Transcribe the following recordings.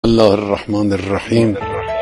الله الرحمن الرحیم.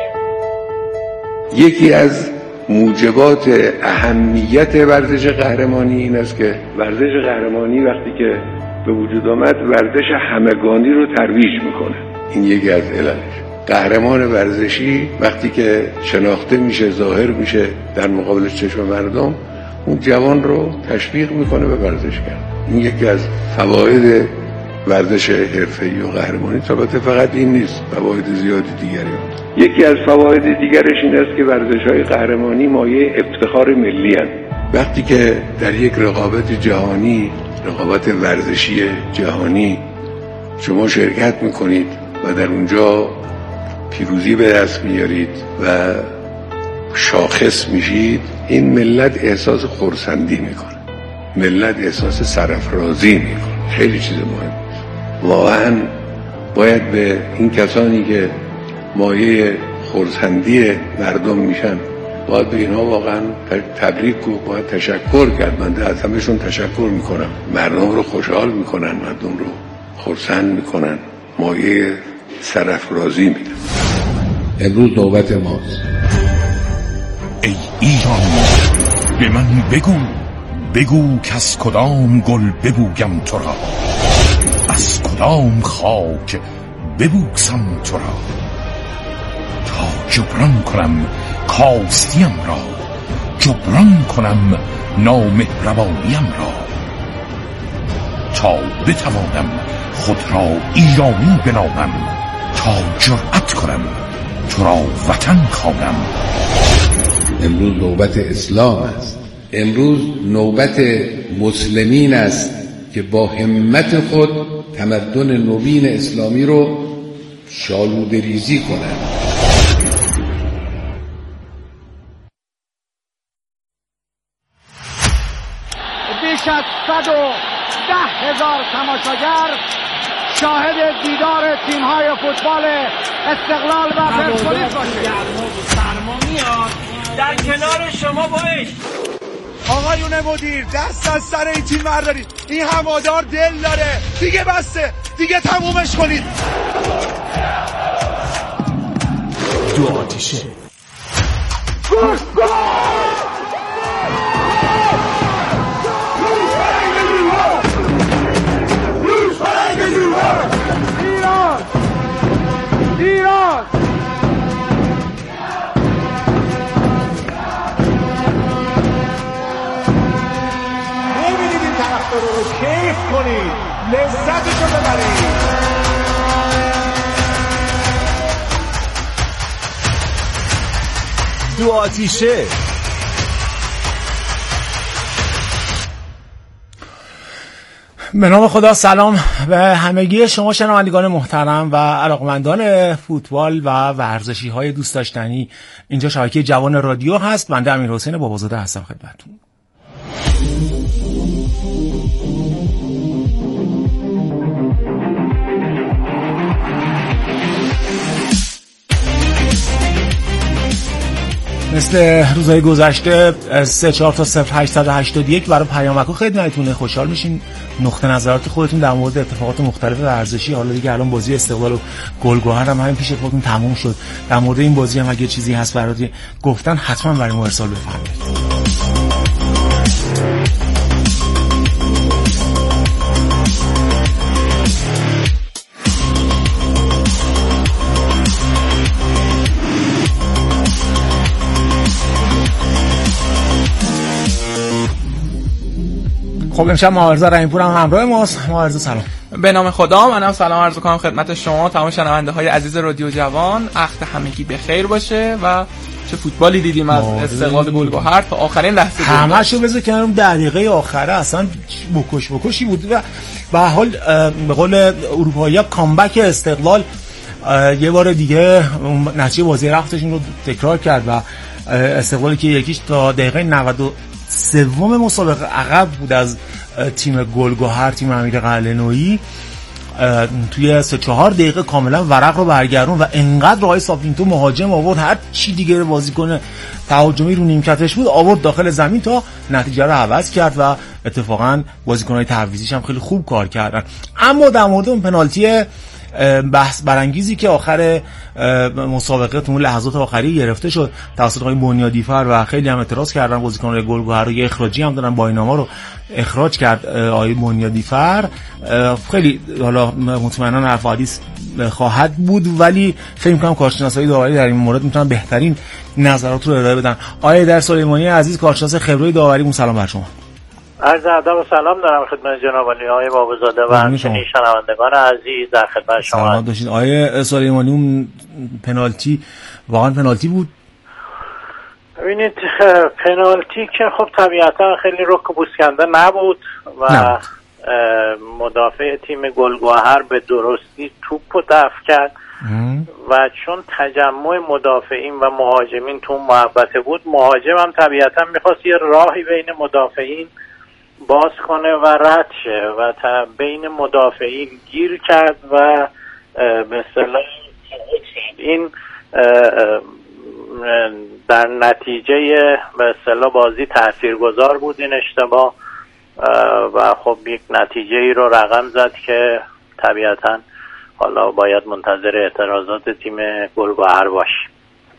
یکی از موجبات اهمیت ورزش قهرمانی این است که ورزش قهرمانی وقتی که به وجود آمد ورزش همگانی رو ترویج میکنه. این یکی از عللش. قهرمان ورزشی وقتی که شناخته میشه، ظاهر میشه در مقابل چشم مردم، اون جوان رو تشویق میکنه به ورزش کردن. این یکی از فواید ورزش حرفه‌ای و قهرمانی. البته فقط این نیست، فواید زیادی دیگری هست. یکی از فواید دیگرش این است که ورزش‌های قهرمانی مایه افتخار ملی هستند. وقتی که در یک رقابت جهانی، رقابت ورزشی جهانی شما شرکت میکنید و در اونجا پیروزی به دست میارید و شاخص میشید، این ملت احساس خرسندی میکنه، ملت احساس سرافرازی میکنه. خیلی چیز مهمه. واقعا باید به این کسانی که مایه خرسندی مردم میشن، باید به اینها واقعا تبریک و باید تشکر کرد. من از همهشون تشکر میکنم. مردم رو خوشحال میکنن، مردم رو خرسند میکنن، مایه سرافرازی میدن. امروز نوبت ماست. ای ایران، به من بگو که از کدام گل ببویم تو را، از کدام خاک ببوسم تو را، تا جبران کنم کاستیم را، جبران کنم نامهربانیم را، تا بتوانم خود را ایرانی بنامم، تا جرأت کنم تو را وطن خوانم. امروز نوبت اسلام است. امروز نوبت مسلمین است که با همت خود تمدن نوین اسلامی رو شالوده ریزی کنند. بیش از 110,000 تماشاگر شاهد دیدار تیم‌های فوتبال استقلال و پرسپولیس باشه. سرما میاد در کنار شما باش. آقایون مدیر، دست از سر این تیم بردارید. این هوادار دل داره. دیگه بسته، دیگه تمومش کنید. دو آتیشه. ایران ببینید این طرفدار رو کیف کنید، لذتشو ببرید. دو آتیشه. به نام خدا. سلام به همگی شما شنوندگان محترم و علاقمندان فوتبال و ورزشی های دوست داشتنی. اینجا شبکه جوان رادیو هست. بنده امیرحسین بابازاده هستم خدمتتون. مثل روزهای گذشته 34 تا 0881 برای پیامکو خدمتتونه. خوشحال میشین نقطه نظرات خودتون در مورد اتفاقات مختلف ورزشی، حالا دیگه الان بازی استقلال و گلگهر هم همین پیش خودتون تموم شد، در مورد این بازی هم اگه چیزی هست برای گفتن حتما برای ما ارسال بفرمایید. خب امشب معارضه رحیمپور هم همراه ماست. معارضه سلام. به نام خدا، منم سلام عرض می‌کنم خدمت شما تمام شنونده های عزیز رادیو جوان. وقت همگی بخیر باشه و چه فوتبالی دیدیم از استقلال گلگهر تا آخرین لحظه. همه‌شو بذار کنارم، دقیقه آخره اصلا بکشی بود و به حال به قول اروپایی‌ها کامبک استقلال یه بار دیگه نتیجه بازی رفتشون رو تکرار کرد و استقلالی که یکیش تا دقیقه 93 مسابقه عقب بود از تیم گلگهر، تیم امیر قلعه‌نویی، توی 3-4 دقیقه کاملا ورق رو برگردون و انقدر آقای ساپینتو مهاجم آورد، هر چی دیگه بازیکن تهاجمی رو نیمکتش بود آورد داخل زمین تا نتیجه رو عوض کرد و اتفاقا بازیکن‌های تعویضیش هم خیلی خوب کار کردن. اما در مورد اون پنالتی بحث برانگیزی که آخر مسابقه تو لحظات آخری گرفته شد توسط آقای بنیادیفر و خیلی هم اعتراض کردن بازیکنان گلگهر رو، یه اخراجی هم دادن، با ایناما رو اخراج کرد آقای بنیادیفر. خیلی حالا مطمئنا حرف حدیث خواهد بود، ولی فکر می‌کنم کارشناسای داوری در این مورد میتونن بهترین نظرات رو ارائه بدن. آقای در سلیمانی عزیز، کارشناس خبره داوری، سلام بر شما. عرض ادب و سلام دارم خدمت جناب علی آقای بابزاده و همچنین شنوندگان عزیز در خدمت شما. سلام داشتید. آقای سلیمانی، اون پنالتی واقعا پنالتی بود؟ ببینید پنالتی که خب طبیعتا خیلی رک و بوسکنده نبود و مدافع تیم گلگهر به درستی توپو دفع کرد و چون تجمع مدافعین و مهاجمین تو محوطه بود، مهاجم هم طبیعتا میخواست یه راهی بین مدافعین باز کنه و رد شه و بین مدافعین گیر کرد و به اصطلاح این در نتیجه به اصطلاح بازی تاثیرگذار بود این اشتباه و خب یک نتیجه ای رو رقم زد که طبیعتا حالا باید منتظر اعتراضات تیم گلگهر باشیم.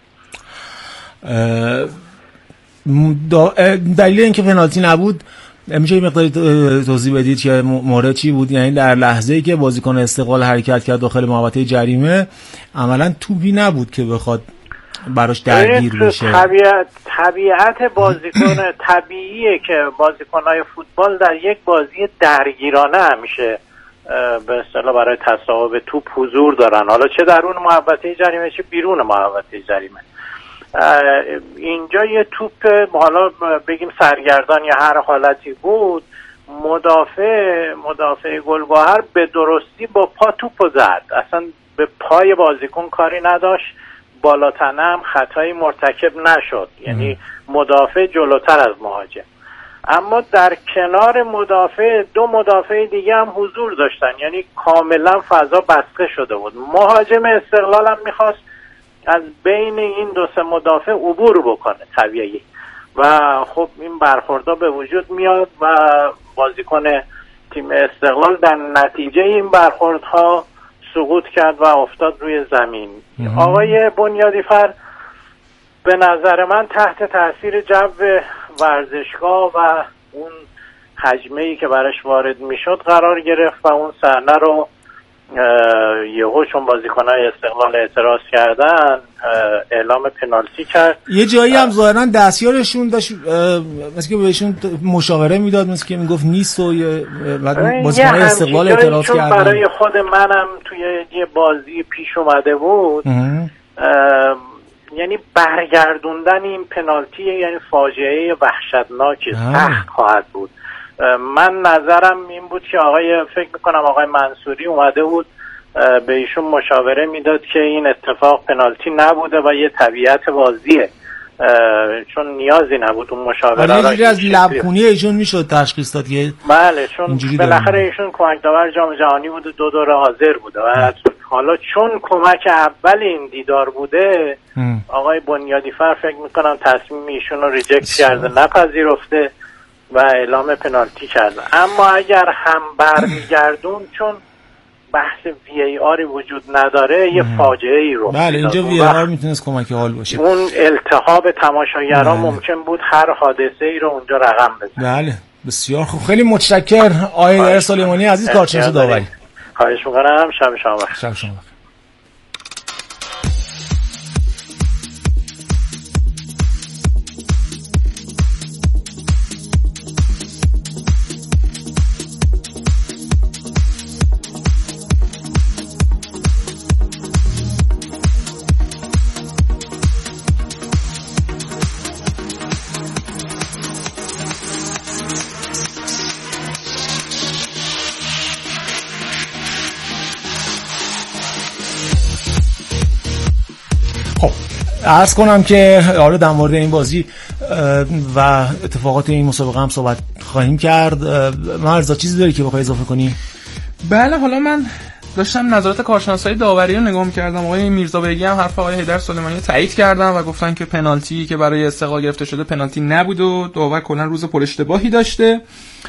دلیل اینکه پنالتی نبود میشه یه مقداری توضیح بدید که مورد چی بود؟ یعنی در لحظه‌ای که بازیکن استقلال حرکت کرد داخل محوطه جریمه عملاً توپی نبود که بخواد براش درگیر بشه. طبیعت بازیکن طبیعیه که بازیکن‌های فوتبال در یک بازی درگیرانه همیشه به اصطلاح برای تصاحب توپ حضور دارن، حالا چه درون محوطه جریمه چه بیرون محوطه جریمه. اینجا یه توپ حالا بگیم سرگردان یا هر حالتی بود، مدافع گلگهر به درستی با پا توپو زد، اصلا به پای بازیکن کاری نداشت، بالاتنه هم خطایی مرتکب نشد، یعنی مدافع جلوتر از مهاجم. اما در کنار مدافع دو مدافع دیگه هم حضور داشتن، یعنی کاملا فضا بسته شده بود. مهاجم استقلال هم میخواست از بین این دو سه مدافع عبور بکنه طبیعی و خب این برخوردها به وجود میاد و بازیکن تیم استقلال در نتیجه این برخوردها سقوط کرد و افتاد روی زمین. آقای بنیادیفر به نظر من تحت تاثیر جو ورزشگاه و اون حجمه‌ای که براش وارد میشد قرار گرفت و اون صحنه رو یهو چون بازیکن‌های استقلال اعتراض کردن اعلام پنالتی کرد. یه جایی هم ظاهراً دستیارشون داشت مثل که بهشون مشاوره میداد، مثل که میگفت نیست و بازیکن‌های استقلال اعتراض کردن. برای خود منم توی یه بازی پیش اومده بود، یعنی برگردوندن این پنالتی یعنی فاجعه وحشتناکی سخت خواهد بود. من نظرم این بود که فکر میکنم آقای منصوری اومده بود به ایشون مشاوره میداد که این اتفاق پنالتی نبوده و یه طبیعت بازیه، چون نیازی نبود اون مشاوره را. یه از لبخونی ایشون میشد تشخیص داد که بله، چون بالاخره ایشون کمک داور جام جهانی بوده، دو دوره حاضر بوده و حالا چون کمک اول این دیدار بوده آقای بنیادیفر فکر میکنم تصمیم ایشون رو ریجکت کرده، نپذیرفته و اعلام پنالتی کرده. اما اگر هم برمیگردون چون بحث وی ای آری وجود نداره یه فاجعه ای رو بله اینجا وی ای آر میتونست کمک حال باشه. اون التهاب تماشاگران ممکن بود هر حادثه ای رو اونجا رقم بزنه. بله بسیار خوب، خیلی متشکر آقای سلیمانی عزیز، کارشناس داوری. خواهش می‌کنم، شب شما بخیر. شب شما بخیر. عرض کنم که آره در مورد این بازی و اتفاقات این مسابقه هم صحبت خواهیم کرد. مرزا چیزی داری که بخوای اضافه کنی؟ بله، حالا من داشتم نظرات کارشناسای داوری رو نگاه می‌کردم. آقای میرزا بیگی هم حرف آقای حیدر سلیمانی رو تایید کردن و گفتن که پنالتی که برای استقلال گرفته شده پنالتی نبود و داور کلا روز پر اشتباهی داشته.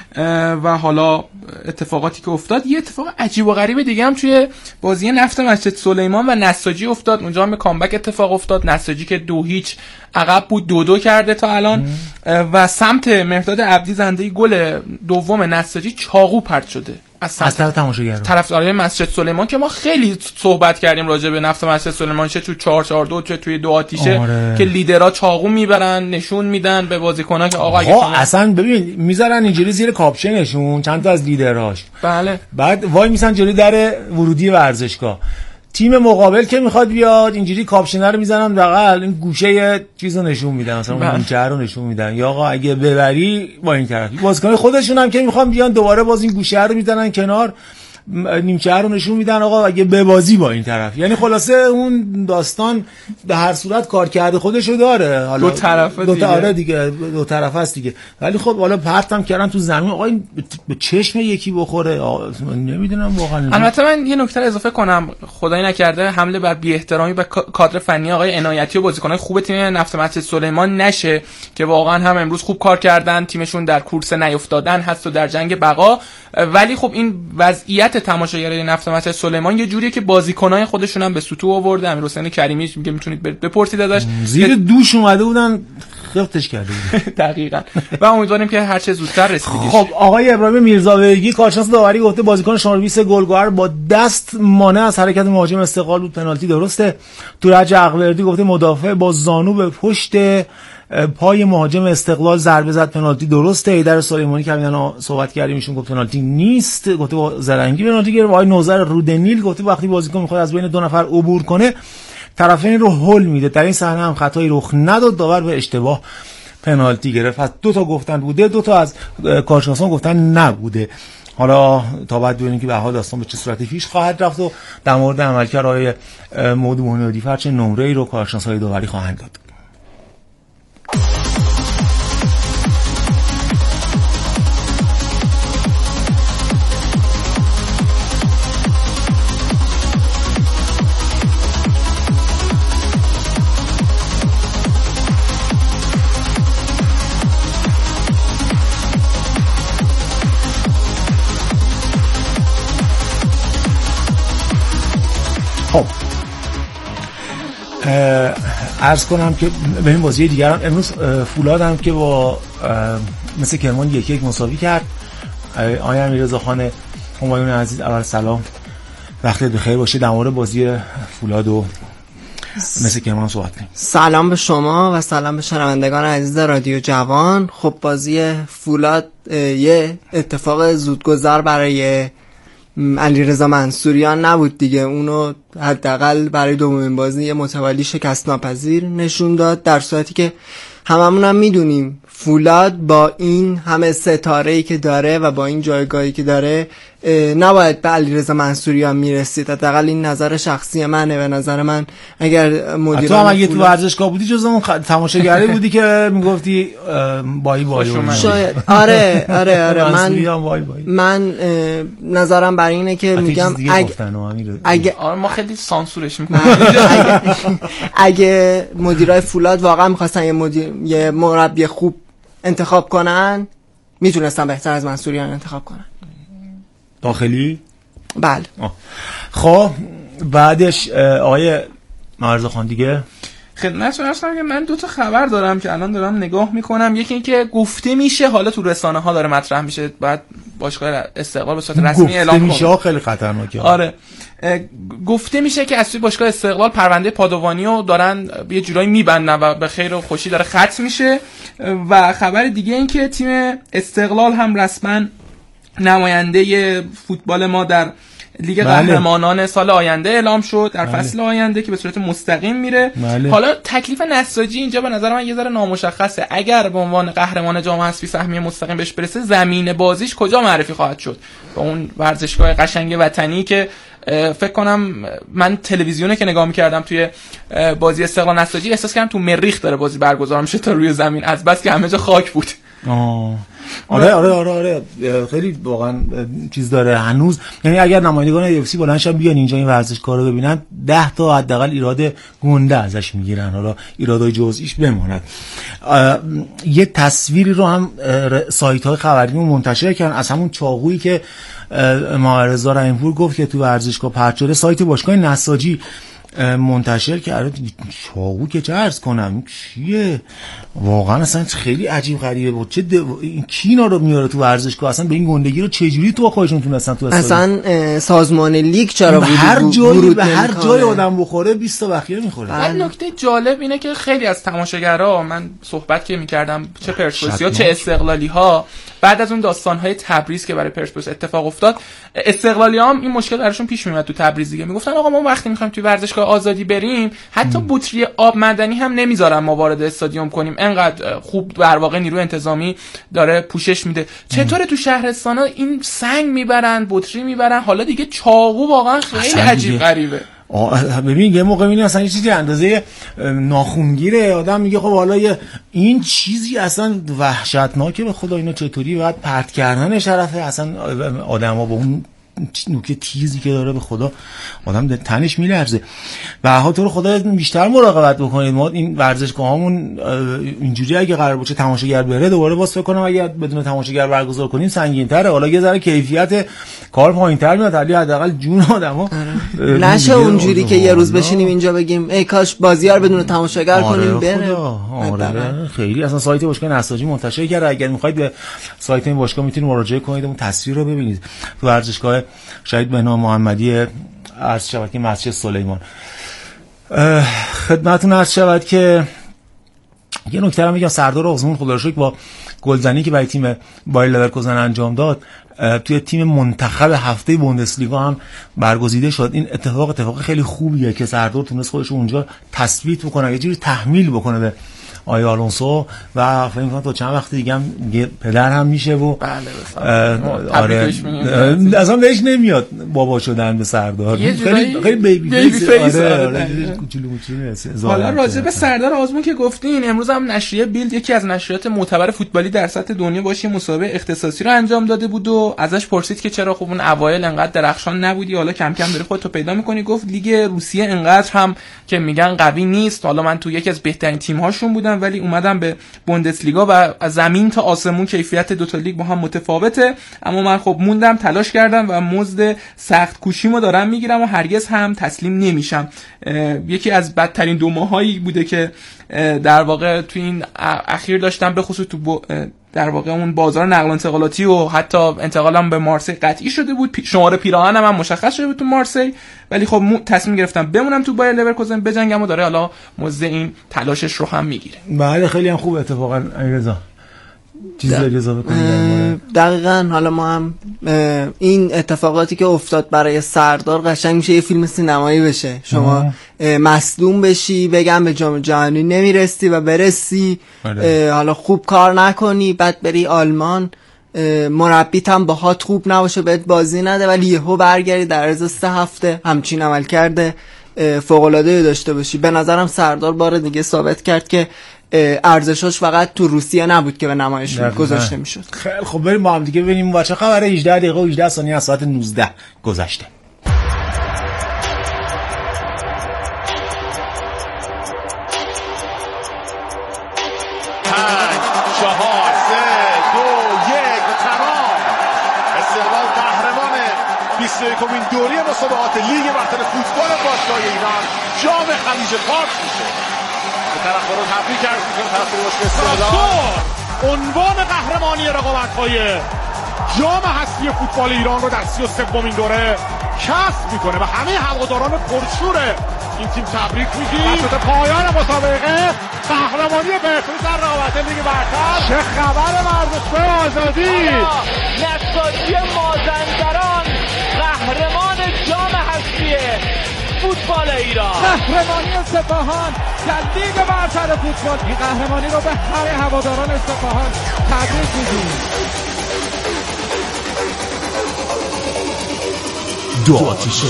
و حالا اتفاقاتی که افتاد، یه اتفاق عجیب و غریب دیگه هم توی بازی نفت مسجد سلیمان و نساجی افتاد. اونجا هم کامبک اتفاق افتاد. نساجی که 2-0 عقب بود 2-2 کرده تا الان و سمت مهرداد عبدی زنده گل دوم نساجی چاقو پرت شده از طرف تماشاگران طرفدارای مسجد سلیمان که ما خیلی صحبت کردیم راجع به نفت مسجد سلیمان، چه تو 4-4-2 چه توی 2 آتیشه که لیدرها چاقو میبرن نشون میدن به بازیکن‌ها که آقا اصلا ببین میذارن اینجوری زیر کاپشنشون چند تا از لیدرهاش. بله. بعد وای میسن جلوی در ورودی ورزشگاه، تیم مقابل که میخواد بیاد اینجوری کاپشنر رو میزنن بغل، این گوشه چیزو نشون میدن، مثلا اون نیمچه رو نشون میدن یا آقا اگه ببری با این طرفی. بازیکن خودشون هم که میخوان بیان دوباره باز این گوشه رو میزنن کنار، نیمچه رو نشون میدن آقا اگه ببازی با این طرف. یعنی خلاصه اون داستان به هر صورت کار کرده خودشو داره. حالا دو طرفه دیگه دو طرف است دیگه. ولی خب حالا پرتم کردن تو زمین، آقا این به چشم یکی بخوره نمیدونم واقعا. البته من یه نکته اضافه کنم، خدای نکرده حمله بر بی احترامی به کادر فنی آقای عنایتی و بازیکن‌های خوب تیم نفت مسجد سلیمان نشه که واقعا هم امروز خوب کار کردن، تیمشون در کورس نیافتادن هست و در جنگ بقا. ولی خب این وضعیت تماشاگرای نفت مسجد سلیمان یه جوریه که بازیکنای خودشون هم به سطوح آورده. امیرحسین کریمی میگه میتونید بپرسید ازش، زیر دوش اومده بودن خفتش کرده بود. دقیقاً. و امیدواریم که هر چه زودتر رسیدگیش. خب آقای ابراهیم میرزابگی کارشناس داوری گفته بازیکن شماره 20 گلگهر با دست مانع از حرکت مهاجم استقلال بود، پنالتی درسته. تورج عقبردی گفته مدافع با زانو به پشت پای مهاجم استقلال ضربه زد، پنالتی درسته. حیدر سلیمانی که الان صحبت کردیم ایشون گفت پنالتی نیست، گفته با زرنگی پنالتی گرفت. آقای نوذر رودنیل گفته وقتی بازیکن میخواد از بین دو نفر عبور کنه طرفین رو هول میده، در این صحنه هم خطایی رخ نداد، داور به اشتباه پنالتی گرفت. از دو تا گفتن بوده، دو تا از کارشناسان گفتن نبوده. حالا تا بعد ببینیم که به حال داستان به چه صورتی پیش خواهد رفت و در مورد عملکرد آقای مهدی بنیادی چه نمره‌ای رو کارشناسای داوری خواهند داد. خب عرض کنم که به این بازی دیگر هم امروز فولاد هم که با مثل کرمان 1-1 مساوی کرد. آقای امیررضا خان همایون عزیز اول سلام، وقتت بخیر باشه. در مورد بازی فولاد و مثل کرمان صحبت کنیم. سلام به شما و سلام به شنوندگان عزیز رادیو جوان. خب بازی فولاد یه اتفاق زودگذر برای علیرضا منصوریان نبود دیگه، اونو حداقل برای دومین بازی یه متوالی شکست ناپذیر نشون داد، در صورتی که هممون هم میدونیم فولاد با این همه ستاره‌ای که داره و با این جایگاهی که داره نباید به علیرضا منصوریان میرسید. حداقل این نظر شخصی منه. به نظر من اگر مدیر تو هم اگه تو ورزشگاه بودی جز اون تماشاگری بودی که میگفتی بای شاید. آره من نظرم بر اینه که میگم اگه ما خیلی سانسورش میکنیم. اگه مدیرای فولاد واقعا میخواستن یه مربی خوب انتخاب کنن میتونستن بهتر از منصوریان انتخاب کنن. داخلی؟ بله. خب بعدش آقای معرض خان دیگه خدمتتون هستم که من 2 تا خبر دارم که الان دارم نگاه میکنم. یکی این که گفته میشه، حالا تو رسانه ها داره مطرح میشه، بعد باشگاه استقلال به صورت رسمی اعلام کنه. گفته میشه خیلی خطرناکه. آره گفته میشه که از سوی باشگاه استقلال پرونده پادوانیو دارن یه جورایی میبندن و به خیر و خوشی داره ختم میشه. و خبر دیگه این که تیم استقلال هم رسما نماینده فوتبال ما در لیگ قهرمانان سال آینده اعلام شد، در فصل آینده که به صورت مستقیم میره. حالا تکلیف نساجی اینجا به نظر من یه ذره نامشخصه. اگر به عنوان قهرمان جام حذفی سهمیه مستقیم بهش برسه، زمین بازیش کجا معرفی خواهد شد؟ با اون ورزشگاه قشنگ وطنی که فکر کنم من تلویزیونه که نگاه می‌کردم توی بازی استقلال نساجی احساس کردم تو مریخ داره بازی برگزار میشه تا روی زمین، از بس که همه جا خاک بود. آره خیلی واقعا چیز داره هنوز. یعنی اگر نمایندگان UFC بلندشن بیان اینجا این ورزشکار رو ببینن 10 تا حداقل ایراد گنده ازش میگیرن، حالا ایرادای جزئیش بماند. یه تصویری رو هم سایت‌های خبری منتشر کردن از همون چاقویی که معرضا رحیم‌پور گفت که تو ورزشگاه پرت شده. سایت باشگاه نساجی منتشر کرده. چاقو که چه عرض کنم چیه واقعا، اصلا خیلی عجیب غریبه بود. چه کی اینا رو میاره تو ورزشگاه؟ اصلا به این گندگی رو چه جوری تو خودشون تونستن تو اصلا سازمان لیگ چرا به هر جای آدم بخوره 20 تا بخیه میخوره. بعد نکته جالب اینه که خیلی از تماشاگرها، من صحبت که میکردم چه پرسپولیسیا چه استقلالی ها، بعد از اون داستان‌های تبریز که برای پرسپولیس اتفاق افتاد، استقلالی‌ها هم این مشکل براشون پیش میومد تو تبریز دیگه. میگفتن آقا ما وقتی می‌خوایم توی ورزشگاه آزادی بریم حتی بطری آب معدنی هم نمیذارن ما وارد استادیوم کنیم، انقدر خوب در واقع نیروی انتظامی داره پوشش میده. چطوره تو شهرستانا این سنگ میبرن، بطری میبرن، حالا دیگه چاقو واقعا خیلی عجیب غریبه. ببین یه موقع میبینی اصلا یه چیزی اندازه ناخونگیره، آدم میگه خب حالا این چیزی اصلا وحشتناکه، به خدا اینو چطوری باید پرت کردن شرفه اصلا آدما با اون نوک تیزی که داره، به خدا آدم تنش میلرزه. و ها تو رو خدا بیشتر مراقبت بکنید. ما این ورزشگاهامون اینجوری اگه قرار باشه تماشاگر بره دوباره واسه فکر کنم اگه بدون تماشاگر برگزار کنیم سنگین‌تره، حالا یه ذره کیفیت کار پایین‌تر میاد، ولی حداقل جون آدمو نشه اونجوری که یه روز بشینیم اینجا بگیم ای کاش بازی‌ها رو بدون تماشاگر کنیم بره. آره خیلی اصلا سایت باشگاه نساجی منتشر کرده، اگر می‌خواید به سایت این باشگاه میتونید مراجعه کنید، اون تصویر رو ببینید. تو ورزشگاه شهید بهنام محمدی عرض شود که مسجد سلیمان. خدمتتون عرض شود که یه نکته رو میگم، سردار آزمون خدا رو شکر با گلزنی که برای تیم بایر لورکوزن انجام داد توی تیم منتخب هفته بوندسلیگا هم برگزیده شد. این اتفاق خیلی خوبیه که سردار تونست خودش اونجا تثبیت بکنه، یه جوری تحمیل بکنه به آیا آلونسو و فکر می‌کنم تا چند وقت دیگه هم پدر هم میشه و آره اصلا بهش نمیاد بابا شدن به سردار، خیلی بیبی فیس. حالا راجع به سردار آزمون که گفتین، امروز هم نشریه بیلد یکی از نشریات معتبر فوتبالی در سطح دنیا باشه مسابقه اختصاصی رو انجام داده بود و ازش پرسید که چرا خب اون اوایل انقدر درخشان نبودی، حالا کم کم داری خودت رو پیدا می‌کنی. گفت لیگ روسیه انقدر هم که میگن قوی نیست، حالا من تو یکی از بهترین تیم‌هاشون بودم ولی اومدم به بوندسلیگا و از زمین تا آسمون کیفیت دو تا لیگ با هم متفاوته، اما من خب موندم، تلاش کردم و مزد سخت کوشیمو دارم میگیرم و هرگز هم تسلیم نمیشم. یکی از بدترین 2 ماهایی بوده که در واقع تو این اخیر داشتم، به خصوص تو در واقع اون بازار نقل و انتقالاتی و حتی انتقالم به مارسی قطعی شده بود، شماره پیراهنم هم مشخص شده بود تو مارسی، ولی خب تصمیم گرفتم بمونم تو بایر لورکوزن بجنگم و داره حالا مزد این تلاشش رو هم میگیره. بله خیلی هم خوب. اتفاقا علیرضا چیزی اضافه کنید؟ دقیقاً. حالا ما هم این اتفاقاتی که افتاد برای سردار قشنگ میشه یه فیلم سینمایی بشه. شما مصدوم بشی، بگم به جام جهانی نمیرسی و برسی، حالا خوب کار نکنی، بعد بری آلمان، مربیت هم باهات خوب نباشه، بهت بازی نده، ولی یهو برگردی در عرض 3 هفته همچین عمل کرده فوق‌العاده داشته باشی. به نظرم سردار بار دیگه ثابت کرد که ارزشش فقط تو روسیه نبود که به نمایش گذاشته میشد. خیلی خب بریم با هم دیگه ببینیم با چه خبره. 18 دقیقه و 18 ثانیه از ساعت 19 گذشته. یکمین دوره مسابقات لیگ برتر فوتبال باشگاه ایران جام خلیج فارس میشه. به طرفداران تبریک عرض می‌کنم، طرفدار باشگاه استقلال عنوان قهرمانی رقابت‌های جام حذفی فوتبال ایران رو در 33مین دوره کسب میکنه و همه هواداران پرشور این تیم تبریک میگیم. به پایان مسابقه قهرمانی پرسپولیس در رقابت لیگ برتر. چه خبر ورزشگاه آزادی؟ نساجی مازندران قهرمان جام حذفی فوتبال ایران. قهرمانی سپاهان در لیگ برتر فوتبال. این قهرمانی رو به همه هواداران سپاهان تبریک میگیم. دو آتیشه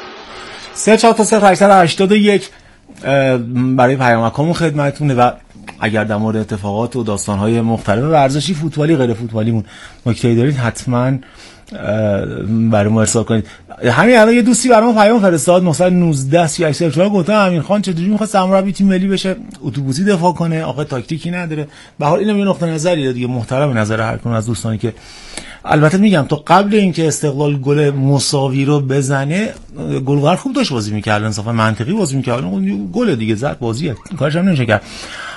3-4-0-881 برای پیامکامون خدمتتونه و اگر در مورد اتفاقات و داستان‌های مختلف ورزشی، فوتبالی، غیر فوتبالیمون نکته‌ای دارید حتما برای ما ارسال کنید. همین الان یه دوستی برام پیام فرستاد 919 38 گفتم امین خان چطوری می‌خواد سرمربی تیم ملی بشه، اتوبوسی دفاع کنه، آخه تاکتیکی نداره. به هر حال اینم یه نقطه نظریه دیگه، محترم نظر هر کدوم از دوستانی که البته میگم تا قبل اینکه استقلال گل مساوی رو بزنه گلگهر خوب داشت بازی می‌کرد، انصافا منطقی بازی می‌کرد، گل دیگه زد بازیه، کارش هم نمیشه کرد.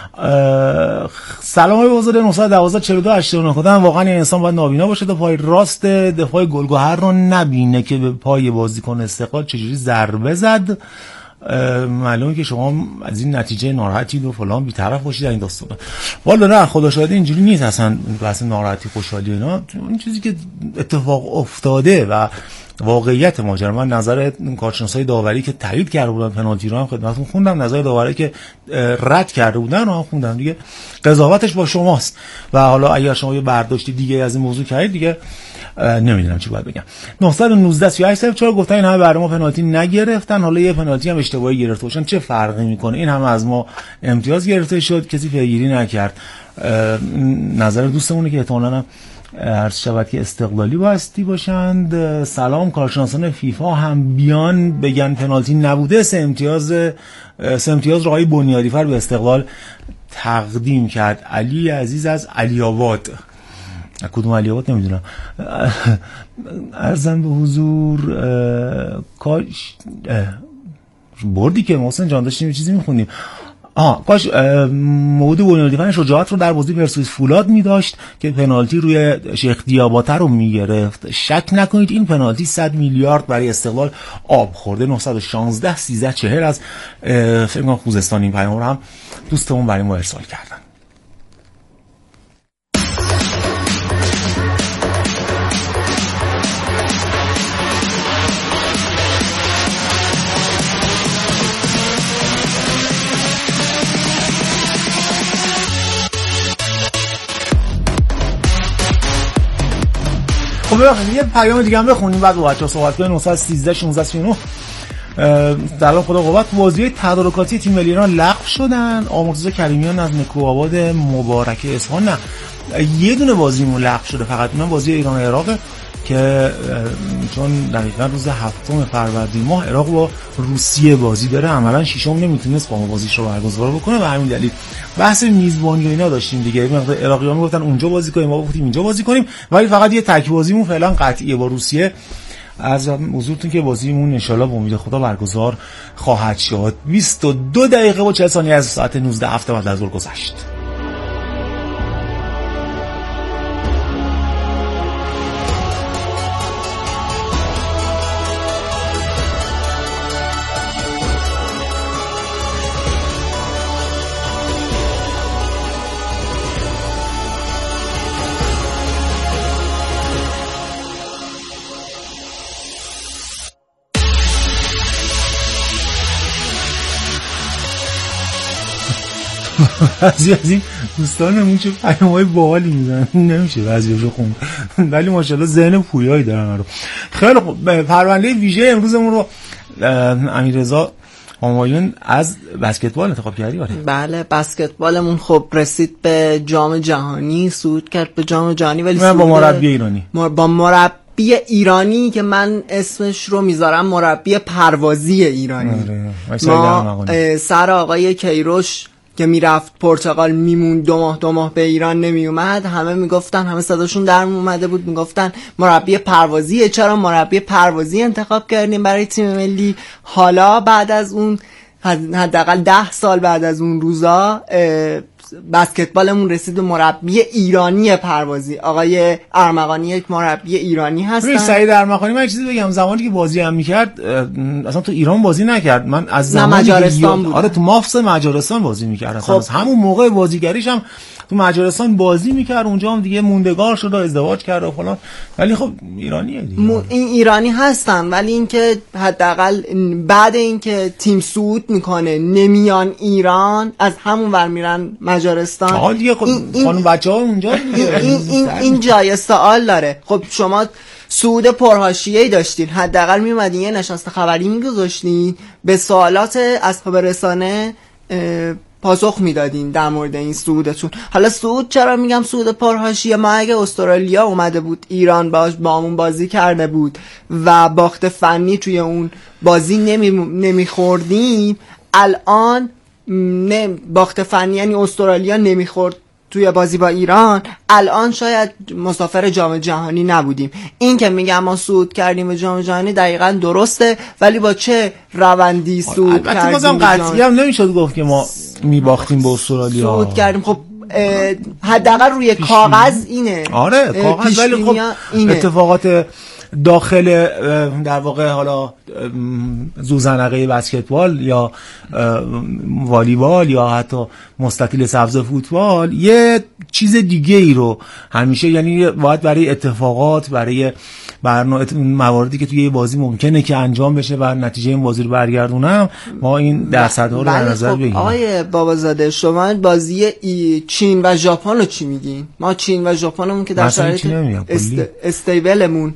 سلام های بزرگ 912 42 89 کدام واقعا این انسان باید نابینا باشه تا پای راست دفاع گلگهر رو نبینه که به پای بازیکن استقلال چجوری ضربه زد. معلومه که شما از این نتیجه ناراحتید و فلان بی‌طرف باشید در این داستان. والا نه خدا شاهد اینجوری نیست اصلا، بحث ناراحتی خوشحالی اینا این چیزی که اتفاق افتاده و واقعیت ماجرا. من نظر کارشناسای داوری که تایید کرده بودن پنالتی رو هم خدمتتون خوندم، نظر داوری که رد کرده بودن رو هم خوندم دیگه، قضاوتش با شماست و حالا اگر شما یه برداشتی دیگه از این موضوع کردید دیگه نمیدونم چی باید بگم. 919 38 گفتن این همه برای ما پنالتی نگرفتن، حالا یه پنالتی هم اشتباهی گرفته باشن چه فرقی میکنه، این همه از ما امتیاز گرفته شد کسی پیگیری نکرد. نظر دوستمونه که احتمالاً عرض شود که استقلالی بایستی باشند. سلام، کارشناسان فیفا هم بیان بگن پنالتی نبوده، سه امتیاز راهی بنیادی‌فر به استقلال تقدیم کرد. علی عزیز از علی آباد، کدوم علی آباد نمیدونم. عرضم به حضور کاش بردی که محسن جان داشتیم یه چیزی میخونیم. کاش موضوع بنیادی‌فر شجاعت رو در بازی ورسوس فولاد می‌داشت که پنالتی روی شیخ دیاباته رو می‌گرفت. شک نکنید این پنالتی 100 میلیارد برای استقلال آب خورده. 916 1340 از فکر کنم خوزستان این پیام رو هم دوستمون برای ما ارسال کردن. خب ببخشید یه پیام دیگه هم بخونیم بعد با بچه‌ها صحبت کنیم. 913 16 39 در خدا قوت بازی تدارکاتی تیم ملی ایران لغو شدن. آمرزا کریمیان از نکوآباد مبارک اصفهان نه یه دونه بازیمون لغو شده، فقط اونم بازی ایران و عراق که چون دقیقاً روز 7 فروردین ماه عراق با روسیه بازی داره، عملاً ششم نمیتونست با ما بازیش رو برگزار بکنه و همین دلیل بحث میزبانی و اینا داشتیم دیگه. مقدار عراقی‌ها میگفتن اونجا بازی کنیم، ما گفتیم اینجا بازی کنیم، ولی فقط یه تک بازیمون فعلا قطعیه با روسیه. از حضورتون که بازیمون ان شاءالله با امید خدا برگزار خواهد شد. 22 دقیقه و 40 ثانیه از ساعت 19 هفته بعد از ظهر گذشت. بعضی از این دوستانمون چه پیام‌های باحالی میزنن نمیشه بعضیاشو خوند، ولی ماشاءالله ذهن پویایی دارن رو. خیلی خوب، پرونده ویژه امروزمون رو امیررضا همایون از بسکتبال انتخاب کردی. بله بسکتبالمون خب رسید به جام جهانی، صعود کرد به جام جهانی، ولی با مربی ایرانی با مربی ایرانی که من اسمش رو میذارم مربی پروازی ایرانی. ما سر آقای کیروش که میرفت پرتغال میمون دو ماه به ایران نمیومد، همه میگفتن، همه صداشون در اومده بود، میگفتن مربی پروازیه، چرا مربی پروازی انتخاب کردیم برای تیم ملی؟ حالا بعد از اون حداقل 10 سال بعد از اون روزا بسکتبالمون رسید به مربی ایرانی پروازی. آقای ارمغانی یک مربی ایرانی هستن. سعید ارمغانی، من چیزی بگم، زمانی که بازی هم میکرد اصلا تو ایران بازی نکرد، من از زمانی مجارستان بود. آره تو مافس مجارستان بازی میکرد، اصلا خب. همون موقع بازیگریش هم تو مجارستان بازی میکرد، اونجا هم دیگه موندگار شد و ازدواج کرد و فلان، ولی خب ایرانیه دیگه. این ایرانی هستن، ولی اینکه حداقل بعد اینکه تیم صعود میکنه نمیان ایران، از همون ور میرن مجارستان. دیگه خب خانم بچه‌ها اونجا دیگه. این جای سوال داره. خب شما صعود پرحاشیه‌ای داشتین، حداقل میومدین یه نشست خبری میگذاشتین، به سوالات اصحاب رسانه پاسخ میدادین در مورد این صعودتون. حالا صعود چرا میگم صعود پرحاشیه؟ ما اگه استرالیا اومده بود ایران با همون بازی کرده بود و باخت فنی توی اون بازی نمیخوردیم، الان باخت فنی یعنی استرالیا نمیخورد توی بازی با ایران، الان شاید مسافر جام جهانی نبودیم. این که میگم ما صعود کردیم به جام جهانی دقیقاً درسته، ولی با چه روندی صعود کردیم؟ البته بازم قطعی هم نمیشد گفت که ما میباختیم به استرالیا. صعود کردیم خب حداقل روی کاغذ اینه. آره کاغذ، ولی خب اتفاقات داخل در واقع حالا زوزنقه بسکتبال یا والیبال یا حتی مستطیل سبز فوتبال یه چیز دیگه ای رو همیشه، یعنی باید برای اتفاقات، برای مواردی که توی یه بازی ممکنه که انجام بشه و نتیجه این بازی رو برگردونم، ما این درصدها رو در نظر بگیریم. آقای بابازاده شما بازی چین و ژاپن رو چی میگین؟ ما چین و ژاپنمون که در شرایط استیبلمون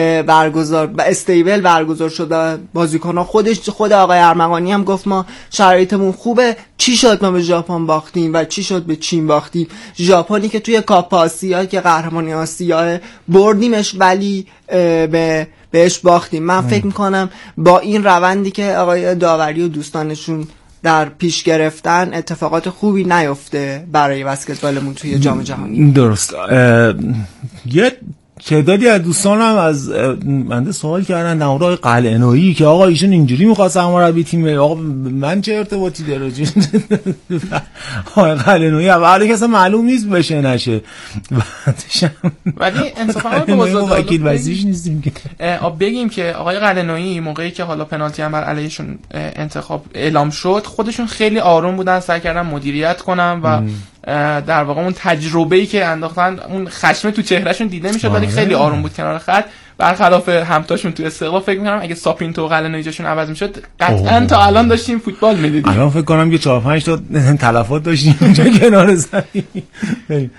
برگزار شده، بازیکن‌ها خود آقای ارمغانی هم گفت ما شرایطمون خوبه. چی شد ما به ژاپن باختیم و چی شد به چین باختیم؟ ژاپنی که توی کاپ آسیا که قهرمانی آسیا بردیمش ولی بهش باختیم. من فکر میکنم با این روندی که آقای داوری و دوستانشون در پیش گرفتن اتفاقات خوبی نیفته برای بسکتبالمون توی جام جهانی. درست. یه تعدادی از دوستانم از بنده سوال کردن در مورد قلعه‌نویی که آقا ایشون اینجوری می‌خواست مربی تیم. آقا من چه ارتباطی داره؟ آقا قلعه‌نویی اولی که اصلا معلوم نیست بشه نشه، ولی انصافا با وکیل وزیرش نیستیم که بگیم که آقای قلعه‌نویی موقعی که حالا پنالتی هم بر علیهشون انتخاب اعلام شد، خودشون خیلی آروم بودن، سعی کردن مدیریت کنن و در واقع اون تجربه‌ای که انداختن، اون خشم تو چهرهشون دیده میشد، ولی خیلی آروم بود کنار خط. برخلاف همتاشون تو استقلال فکر می‌کنم اگه ساپینتو و قلعه‌نویی جاشون عوض میشد قطعاً تا الان داشتیم فوتبال می‌دیدیم. الان فکر کنم که 4-5 تا تلفات داشتیم اونجا کنار زمین.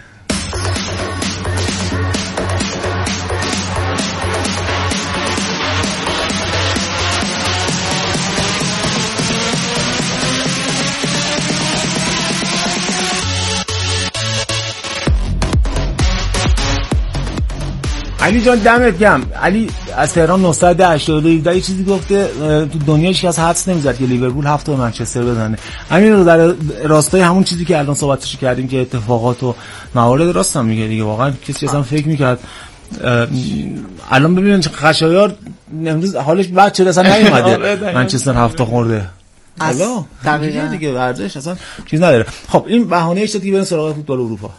علی جان دمت گرم. علی از تهران 982 یه چیزی گفته تو دنیا هیچ کس حدس نمیزد که لیورپول 7 منچستر بزنه. همین در راستای همون چیزی که الان صحبتش کردیم که اتفاقات و موارد راست هم میگه دیگه. واقعا کسی اصلا فکر میکرد الان ببینید چه خشایار امروز حالش بعد چه اصلا نیومده منچستر 7 خورده. حالا دقیقاً دیگه ورزش اصلا چیز نداره. خب این بهانه اشتاتی که بریم سراغ فوتبال اروپا.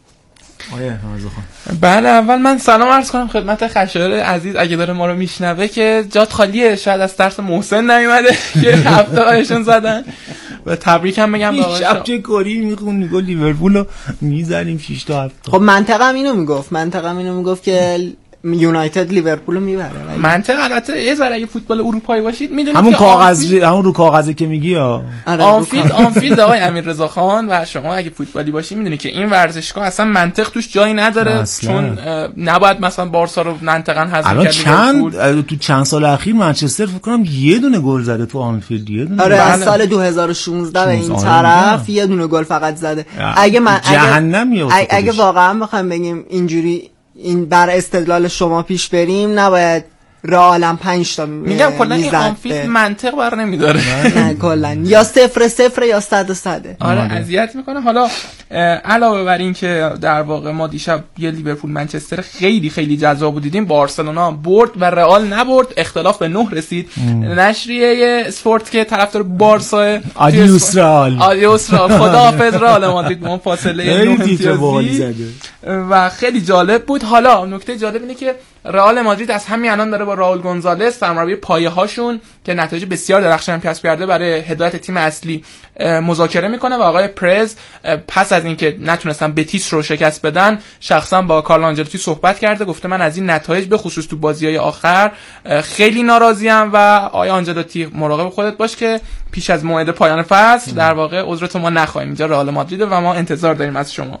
بله، اول من سلام عرض کنم خدمت خشایار عزیز اگه داره ما رو میشنوه که جات خالیه، شاید از ترس محسن نیومده که هفته هایشون زدن و تبریک هم بگم. شب چه کاری میخون گل لیورپول رو میزنیم 6 تا 7. خب منطقم اینو میگفت که یونایتد لیورپول رو میبره. منطق البته یه ذره اگه فوتبال اروپایی باشید میدونید همون کاغذ همون رو کاغذی که میگی ها. آنفیلد آقای امیررضا خان و شما اگه فوتبالی باشید میدونید که این ورزشگاه اصلا منطق توش جایی نداره چون نباید مثلا بارسا رو منطقاً حذف کرد. تو چند سال اخیر منچستر فکر کنم یه دونه گل زده تو آنفیلد، یه دونه. آره از سال 2016 به این طرف یه دونه گل فقط زده. اگه واقعا بخوام بگیم اینجوری این بر استدلال شما پیش بریم نباید رئالم 5 تا میگم کلا این آنفیلد منطق بر نمیداره. نه کلا یا 0-0 یا 100-100. آره اذیت میکنه. حالا علاوه بر این که در واقع ما دیشب یه لیورپول منچستر خیلی خیلی جذاب دیدیم، بارسلونا برد و رئال نبرد، اختلاف به 9 رسید. نشریه اسپورت که طرفدار بارسا آدیوس رئال خداحافظ رئال مادرید ما فاصله 9 امتیازی و خیلی جالب بود. حالا نکته جالب اینه که رئال مادرید از همین الان داره با راول گونزالز سرمربی پایه‌هاشون که نتایج بسیار درخشان کسب کرده برای هدایت تیم اصلی مذاکره میکنه و آقای پرز پس از اینکه نتونستن بتیس رو شکست بدن شخصا با کارلو آنجلوتی صحبت کرده، گفته من از این نتایج به خصوص تو بازی‌های آخر خیلی ناراضی‌ام و آقای آنجلوتی مراقب خودت باش که پیش از موعد پایان فصل در واقع عذرتو ما نخواهیم. اینجا رئال مادرید و ما انتظار داریم از شما.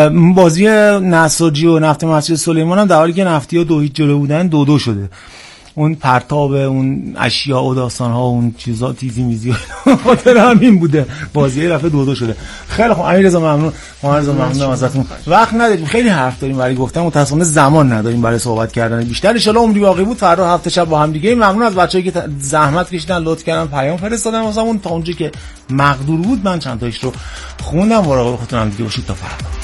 بازی نساجی و نفت مسجد سلیمان هم در حالی که نفتی ها 2-0 جلو بودن 2-2 شده. اون پرتاب اون اشیاء و داستان‌ها و اون چیزا تیزی میزی خاطر همین بوده بازی رفته 2-2 شده. خیلی خوب امیررضا ممنون. ممنونم ازتون. وقت نداریم، خیلی حرف داریم برای گفتن، متأسفانه زمان نداریم برای صحبت کردن بیشتر. ان شاء الله عمری باقی بود فردا هفته شب با هم دیگه. ممنون از بچه‌ای که زحمت کشیدن، لطف کردن، پیام فرستادن واسمون. تا اونجایی که مقدور بود من چند تایش رو خوندم. مراقب خودتون هم دیگه باشید تا فردا.